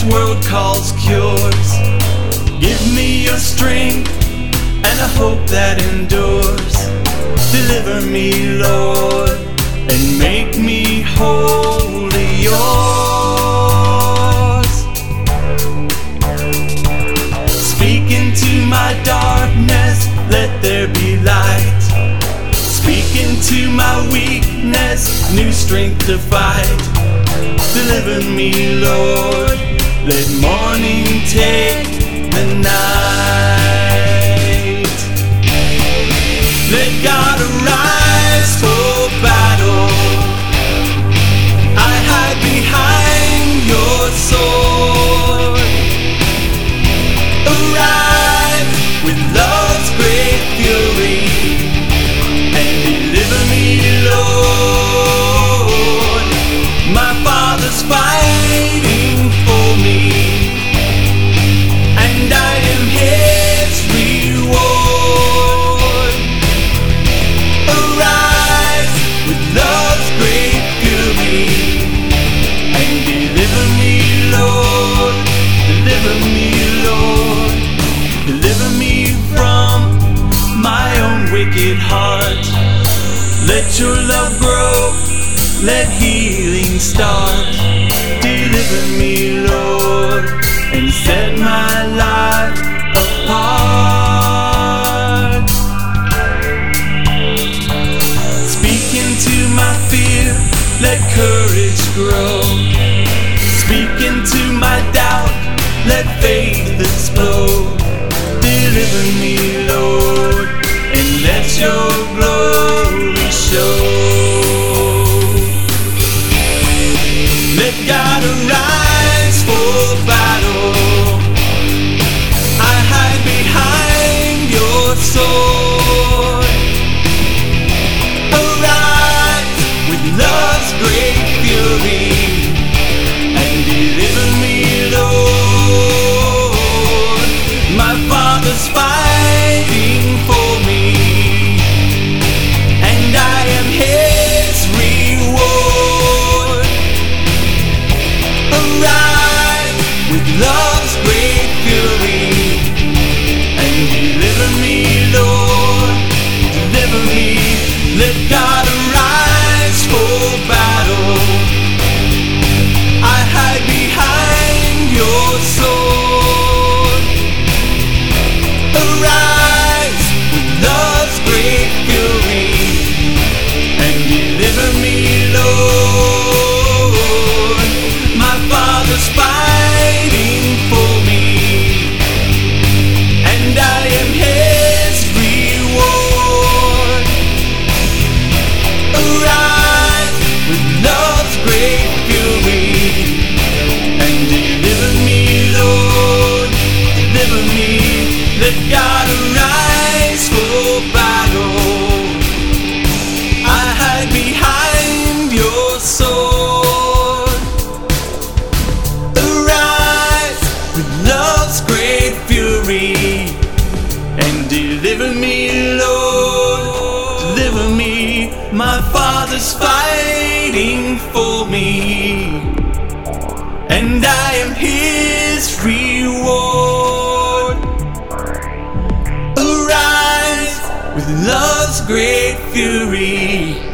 world calls cures. Give me your strength and a hope that endures. Deliver me, Lord, and make me wholly yours. Speak into my darkness, let there be light. Speak into my weakness, new strength to fight. Deliver me, Lord, let morning take the night. Let God arise for battle. I hide behind your sword. Arrive with love's great fury and deliver me, Lord. My Father's fighting for me, and I am His reward. Arise with love's great fury and deliver me, Lord. Deliver me, Lord. Deliver me from my own wicked heart. Let your love grow, let healing start. Deliver me, Lord, and set my life apart. Speak into my fear, let courage grow. Speak into my doubt, let faith explode. Deliver me, Lord, and let your glory show. Let God arise for battle. I hide behind your sword. Arise with love's great fury and deliver me, Lord. My Father's fighting for me, and I am His reward. Arise with love's great fury and deliver me, Lord. Deliver me. Let God arise for battle. I hide behind your sword. Arise with love's great fury and deliver me, Lord. My Father's fighting for me, and I am His reward. Arise with love's great fury and deliver me, Lord. Deliver me. Let God arise for battle. I hide behind your sword. Arise with love's great fury and deliver me, Lord. Deliver me. My Father's fighting for me, and I am His reward. Arise with love's great fury